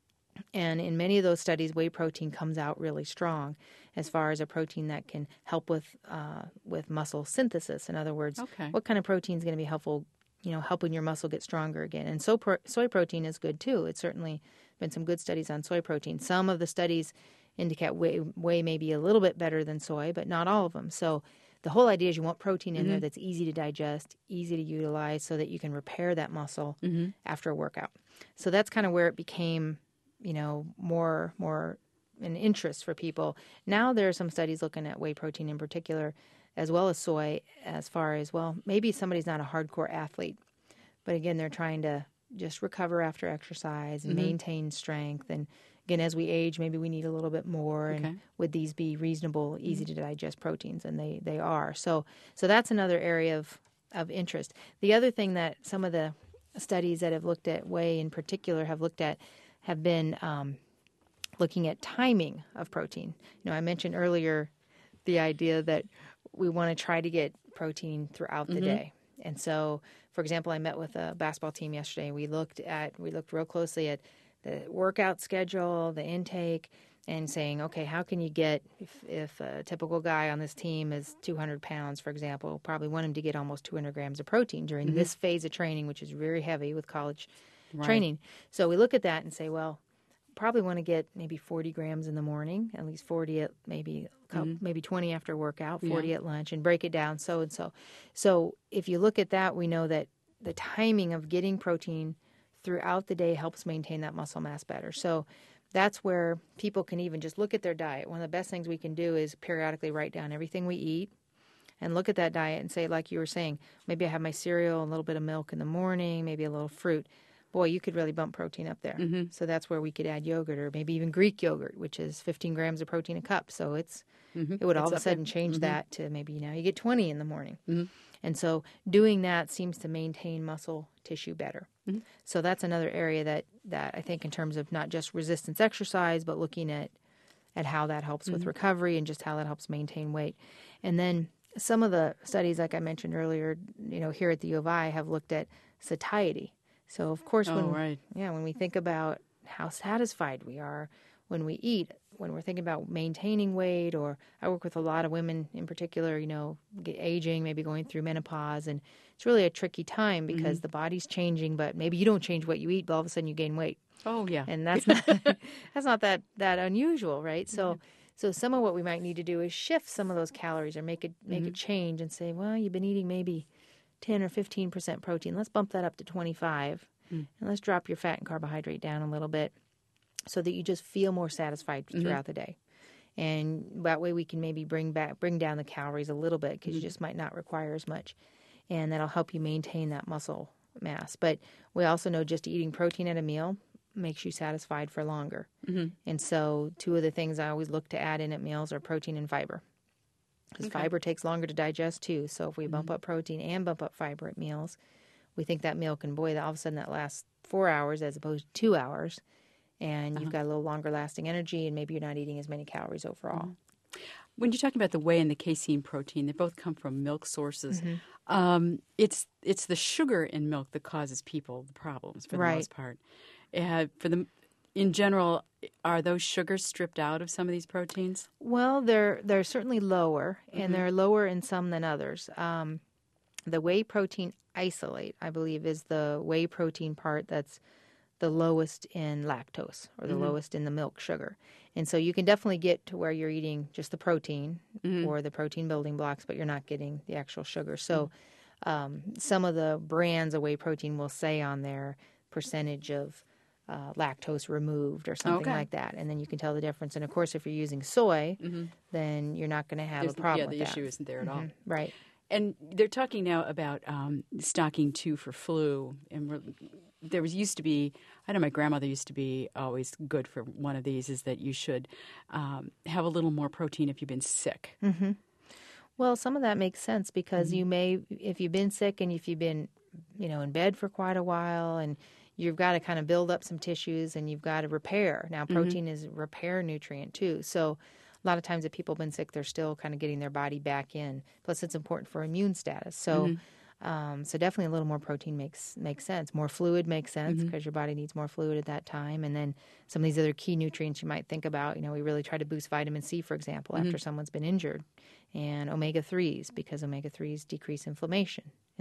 And in many of those studies, whey protein comes out really strong as far as a protein that can help with uh, with muscle synthesis. In other words, Okay. what kind of protein is going to be helpful you know, helping your muscle get stronger again. And so pro- soy protein is good too. It's certainly been some good studies on soy protein. Some of the studies indicate whey, whey may be a little bit better than soy, but not all of them. So the whole idea is you want protein in mm-hmm. there that's easy to digest, easy to utilize, so that you can repair that muscle mm-hmm. after a workout. So that's kind of where it became, you know, more more an interest for people. Now there are some studies looking at whey protein in particular, as well as soy, as far as, well, maybe somebody's not a hardcore athlete, but again, they're trying to just recover after exercise and mm-hmm. maintain strength. And again, as we age, maybe we need a little bit more. Okay. And would these be reasonable, easy mm-hmm. to digest proteins? And they, they are. So so that's another area of, of interest. The other thing that some of the studies that have looked at whey in particular have looked at have been um, looking at timing of protein. You know, I mentioned earlier the idea that we want to try to get protein throughout the mm-hmm. day. And so, for example, I met with a basketball team yesterday. We looked at we looked real closely at the workout schedule, the intake, and saying, okay, how can you get, if, if a typical guy on this team is two hundred pounds, for example, probably want him to get almost two hundred grams of protein during mm-hmm. this phase of training, which is very heavy with college right. training. So we look at that and say, well, probably want to get maybe forty grams in the morning, at least forty at maybe mm-hmm. maybe twenty after workout, forty yeah. at lunch, and break it down so and so. So if you look at that, we know that the timing of getting protein throughout the day helps maintain that muscle mass better. So that's where people can even just look at their diet. One of the best things we can do is periodically write down everything we eat and look at that diet and say, like you were saying, maybe I have my cereal, a little bit of milk in the morning, maybe a little fruit. Boy, you could really bump protein up there. Mm-hmm. So that's where we could add yogurt, or maybe even Greek yogurt, which is fifteen grams of protein a cup. So it's mm-hmm. it would all it's of a sudden there. change mm-hmm. that to maybe now you get twenty in the morning. Mm-hmm. And so doing that seems to maintain muscle tissue better. Mm-hmm. So that's another area that, that I think in terms of not just resistance exercise, but looking at, at how that helps mm-hmm. with recovery and just how that helps maintain weight. And then some of the studies, like I mentioned earlier, you know, here at the U of I have looked at satiety. So, of course, when, oh, right. yeah, when we think about how satisfied we are when we eat, when we're thinking about maintaining weight, or I work with a lot of women in particular, you know, aging, maybe going through menopause, and it's really a tricky time because mm-hmm. the body's changing, but maybe you don't change what you eat, but all of a sudden you gain weight. Oh, yeah. And that's not that's not that, that unusual, right? So mm-hmm. so some of what we might need to do is shift some of those calories or make it make mm-hmm. a change and say, well, you've been eating maybe ten or fifteen percent protein. Let's bump that up to twenty-five, mm. and let's drop your fat and carbohydrate down a little bit so that you just feel more satisfied mm-hmm. throughout the day. And that way we can maybe bring back bring down the calories a little bit because mm-hmm. you just might not require as much. And that'll help you maintain that muscle mass. But we also know just eating protein at a meal makes you satisfied for longer. Mm-hmm. And so two of the things I always look to add in at meals are protein and fiber. Because okay. fiber takes longer to digest, too. So if we bump mm-hmm. up protein and bump up fiber at meals, we think that meal can, boy, all of a sudden that lasts four hours as opposed to two hours. And uh-huh. you've got a little longer lasting energy, and maybe you're not eating as many calories overall. Mm-hmm. When you're talking about the whey and the casein protein, they both come from milk sources. Mm-hmm. Um, it's it's the sugar in milk that causes people the problems for the right. most part. Uh, for the In general, are those sugars stripped out of some of these proteins? Well, they're they're certainly lower, and mm-hmm. they're lower in some than others. Um, the whey protein isolate, I believe, is the whey protein part that's the lowest in lactose, or the mm-hmm. lowest in the milk sugar. And so you can definitely get to where you're eating just the protein mm-hmm. or the protein building blocks, but you're not getting the actual sugar. So mm-hmm. um, some of the brands of whey protein will say on their percentage of Uh, lactose removed or something okay. like that, and then you can tell the difference. And of course, if you're using soy, mm-hmm. then you're not going to have There's, a problem yeah, with the that. issue isn't there at mm-hmm. all. Right. And they're talking now about um, stocking too for flu. And we're, there was used to be, I know my grandmother used to be always good for one of these, is that you should um, have a little more protein if you've been sick. Mm-hmm. Well, some of that makes sense because mm-hmm. you may, if you've been sick and if you've been, you know, in bed for quite a while, and you've got to kind of build up some tissues, and you've got to repair. Now, protein mm-hmm. is a repair nutrient, too. So a lot of times if people have been sick, they're still kind of getting their body back in. Plus, it's important for immune status. So mm-hmm. um, so definitely a little more protein makes makes sense. More fluid makes sense because mm-hmm. your body needs more fluid at that time. And then some of these other key nutrients you might think about. You know, we really try to boost vitamin C, for example, mm-hmm. after someone's been injured. And omega threes, because omega threes decrease inflammation.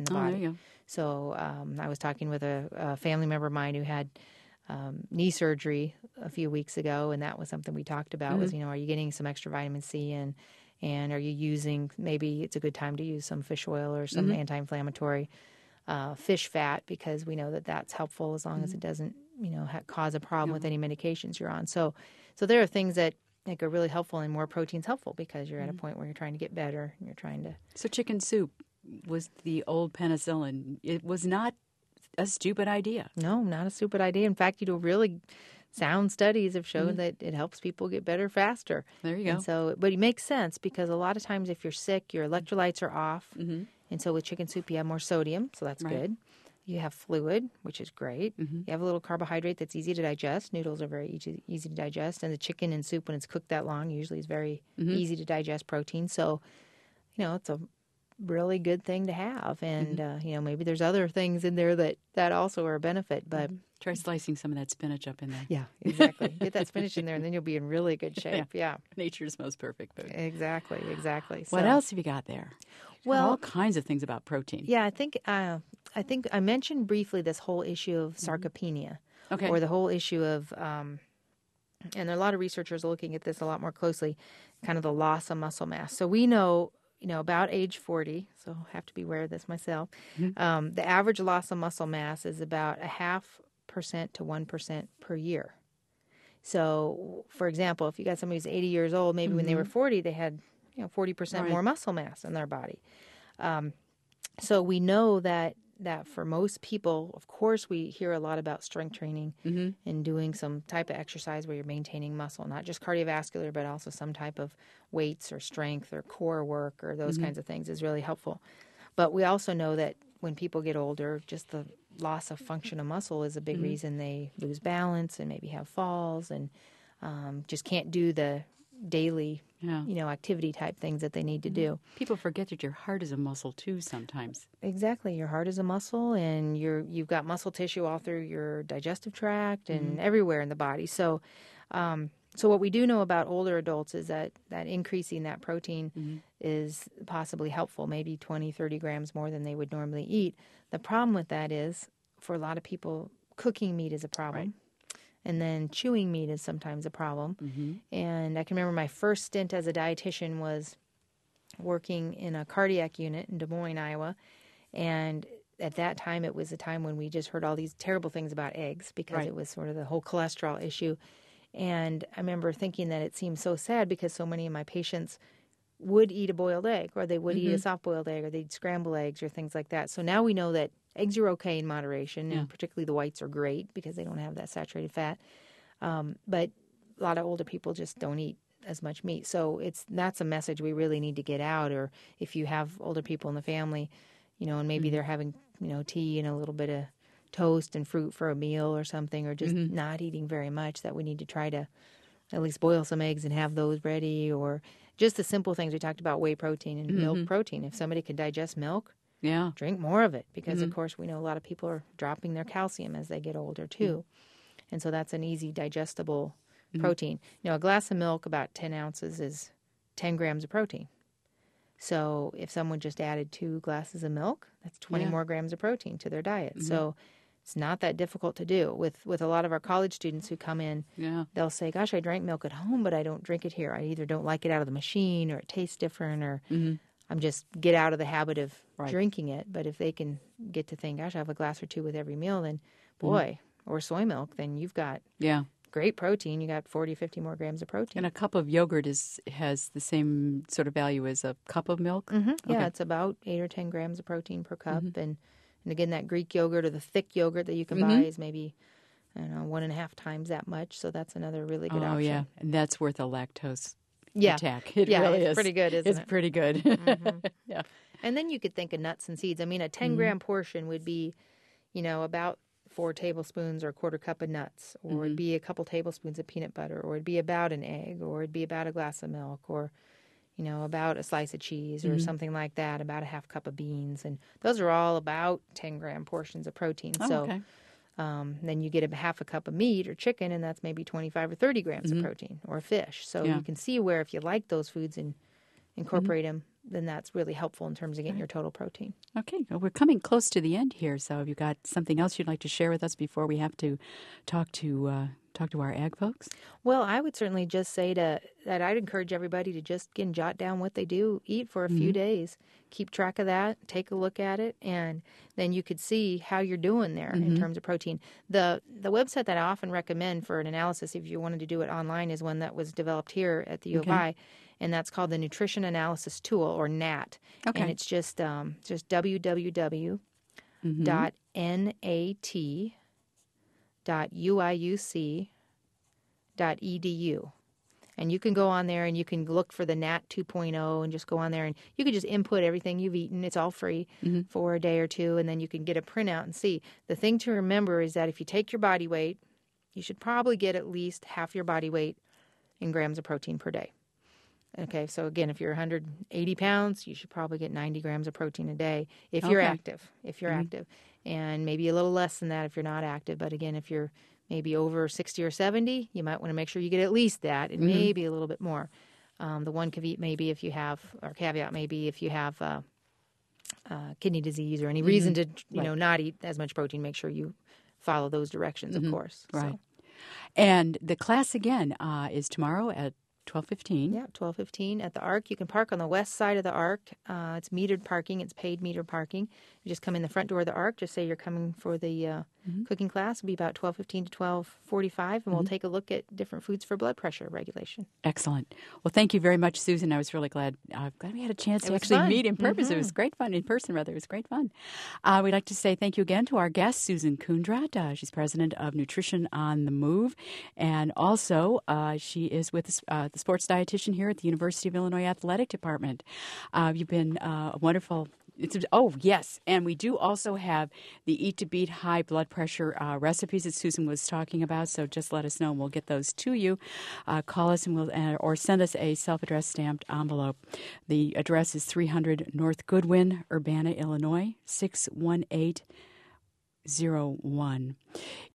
in the Oh, body. there you go. So um, I was talking with a, a family member of mine who had um, knee surgery a few weeks ago, and that was something we talked about. Mm-hmm. Was, you know, are you getting some extra vitamin C in, and are you using? Maybe it's a good time to use some fish oil or some Mm-hmm. anti-inflammatory uh, fish fat, because we know that that's helpful as long Mm-hmm. as it doesn't, you know, ha- cause a problem with any medications you're on. So, so there are things that like are really helpful, and more protein's helpful because you're at Mm-hmm. a point where you're trying to get better and you're trying to. So chicken soup was the old penicillin. It was not a stupid idea. No, not a stupid idea. In fact, you know, really sound studies have shown that it helps people get better faster. There you go. And so, but it makes sense because a lot of times if you're sick, your electrolytes are off. Mm-hmm. And so with chicken soup, you have more sodium, so that's Right. good. You have fluid, which is great. Mm-hmm. You have a little carbohydrate that's easy to digest. Noodles are very easy, easy to digest. And the chicken and soup, when it's cooked that long, usually is very Mm-hmm. easy to digest protein. So, you know, it's a really good thing to have. And, Mm-hmm. uh, you know, maybe there's other things in there that, that also are a benefit. But Try slicing some of that spinach up in there. yeah, exactly. Get that spinach in there, and then you'll be in really good shape. Yeah, Nature's most perfect food. exactly, exactly. What So- else have you got there? Well- all kinds of things about protein. Yeah, I think uh, I think I mentioned briefly this whole issue of sarcopenia, Okay. or the whole issue of, um, and there are a lot of researchers looking at this a lot more closely, kind of the loss of muscle mass. So we know, you know, about age forty, so I have to be aware of this myself. Um, the average loss of muscle mass is about a half percent to one percent per year. So, for example, if you got somebody who's eighty years old, maybe when they were forty, they had, you know, forty percent Right. more muscle mass in their body. Um, so we know that that for most people, of course, we hear a lot about strength training Mm-hmm. and doing some type of exercise where you're maintaining muscle, not just cardiovascular, but also some type of weights or strength or core work or those kinds of things is really helpful. But we also know that when people get older, just the loss of function of muscle is a big reason they lose balance and maybe have falls and um, just can't do the daily, Yeah. you know, activity type things that they need to do. People forget that your heart is a muscle too sometimes. Exactly. Your heart is a muscle, and you're you've got muscle tissue all through your digestive tract and everywhere in the body. So, um, so what we do know about older adults is that that increasing that protein is possibly helpful, maybe twenty, thirty grams more than they would normally eat. The problem with that is, for a lot of people, cooking meat is a problem. Right. And then chewing meat is sometimes a problem. Mm-hmm. And I can remember my first stint as a dietitian was working in a cardiac unit in Des Moines, Iowa. And at that time, it was a time when we just heard all these terrible things about eggs because Right. it was sort of the whole cholesterol issue. And I remember thinking that it seemed so sad because so many of my patients would eat a boiled egg, or they would eat a soft-boiled egg, or they'd scramble eggs or things like that. So now we know that eggs are okay in moderation, Yeah. and particularly the whites are great because they don't have that saturated fat. Um, but a lot of older people just don't eat as much meat. So it's that's a message we really need to get out. Or if you have older people in the family, you know, and maybe they're having, you know, tea and a little bit of toast and fruit for a meal or something, or just not eating very much, that we need to try to at least boil some eggs and have those ready. Or just the simple things we talked about, whey protein and milk protein. If somebody can digest milk, Yeah. drink more of it, because of course we know a lot of people are dropping their calcium as they get older too. And so that's an easy digestible protein. You know, a glass of milk, about ten ounces, is ten grams of protein. So if someone just added two glasses of milk, that's twenty Yeah. more grams of protein to their diet. So it's not that difficult to do. With with a lot of our college students who come in, Yeah. they'll say, gosh, I drank milk at home, but I don't drink it here. I either don't like it out of the machine, or it tastes different, or I'm just get out of the habit of Right. drinking it. But if they can get to think, gosh, I have a glass or two with every meal, then boy, or soy milk, then you've got Yeah. great protein. You got forty, fifty more grams of protein. And a cup of yogurt is has the same sort of value as a cup of milk. hmm Yeah, Okay. it's about eight or ten grams of protein per cup. And and again, that Greek yogurt, or the thick yogurt that you can buy, is maybe, I don't know, one and a half times that much. So that's another really good Oh option. yeah, and that's worth a lactose Yeah. attack. It Yeah, really it's is. pretty good, isn't it's it? pretty good. Yeah. And then you could think of nuts and seeds. I mean, a ten gram portion would be, you know, about four tablespoons or a quarter cup of nuts, or it'd be a couple tablespoons of peanut butter, or it'd be about an egg, or it'd be about a glass of milk, or, you know, about a slice of cheese, or something like that, about a half cup of beans. And those are all about ten gram portions of protein. Oh, so okay. um, then you get a half a cup of meat or chicken, and that's maybe twenty-five or thirty grams of protein, or fish. So Yeah. you can see where, if you like those foods and incorporate mm-hmm. them, then that's really helpful in terms of getting right. your total protein. Okay, well, we're coming close to the end here, so have you got something else you'd like to share with us before we have to talk to uh, talk to our ag folks? Well, I would certainly just say to, that I'd encourage everybody to just again, jot down what they do eat for a mm-hmm. few days. Keep track of that, take a look at it, and then you could see how you're doing there mm-hmm. in terms of protein. The the website that I often recommend for an analysis, if you wanted to do it online, is one that was developed here at the U okay. of I, and that's called the Nutrition Analysis Tool, or N A T. Okay. And it's just um, just w w w dot n a t dot u i u c dot e d u. And you can go on there and you can look for the N A T two point oh and just go on there and you can just input everything you've eaten. It's all free mm-hmm. for a day or two, and then you can get a printout and see. The thing to remember is that if you take your body weight, you should probably get at least half your body weight in grams of protein per day. Okay, so again, if you're one hundred eighty pounds, you should probably get ninety grams of protein a day if you're okay. active, if you're mm-hmm. active. And maybe a little less than that if you're not active. But again, if you're maybe over sixty or seventy, you might want to make sure you get at least that, and mm-hmm. maybe a little bit more. Um, the one caveat maybe if you have, or caveat maybe if you have uh, uh, kidney disease or any mm-hmm. reason to, you right. know, not eat as much protein, make sure you follow those directions, mm-hmm. of course. Right. So. And the class, again, uh, is tomorrow at twelve fifteen. Yeah, twelve fifteen at the Ark. You can park on the west side of the Ark. Uh, it's metered parking. It's paid metered parking. You just come in the front door of the Ark. Just say you're coming for the uh, mm-hmm. cooking class. It'll be about twelve fifteen to twelve forty-five, and mm-hmm. we'll take a look at different foods for blood pressure regulation. Excellent. Well, thank you very much, Susan. I was really glad. Uh, glad we had a chance it to actually fun. meet in person. Mm-hmm. It was great fun in person. Rather, it was great fun. Uh, we'd like to say thank you again to our guest, Susan Kundrat. Uh, she's president of Nutrition on the Move, and also uh, she is with uh, the sports dietitian here at the University of Illinois Athletic Department. Uh, you've been uh, a wonderful. It's, oh, yes. And we do also have the Eat to Beat high blood pressure uh, recipes that Susan was talking about. So just let us know and we'll get those to you. Uh, call us and we'll, uh, or send us a self-addressed stamped envelope. The address is three hundred North Goodwin, Urbana, Illinois, six one eight zero one.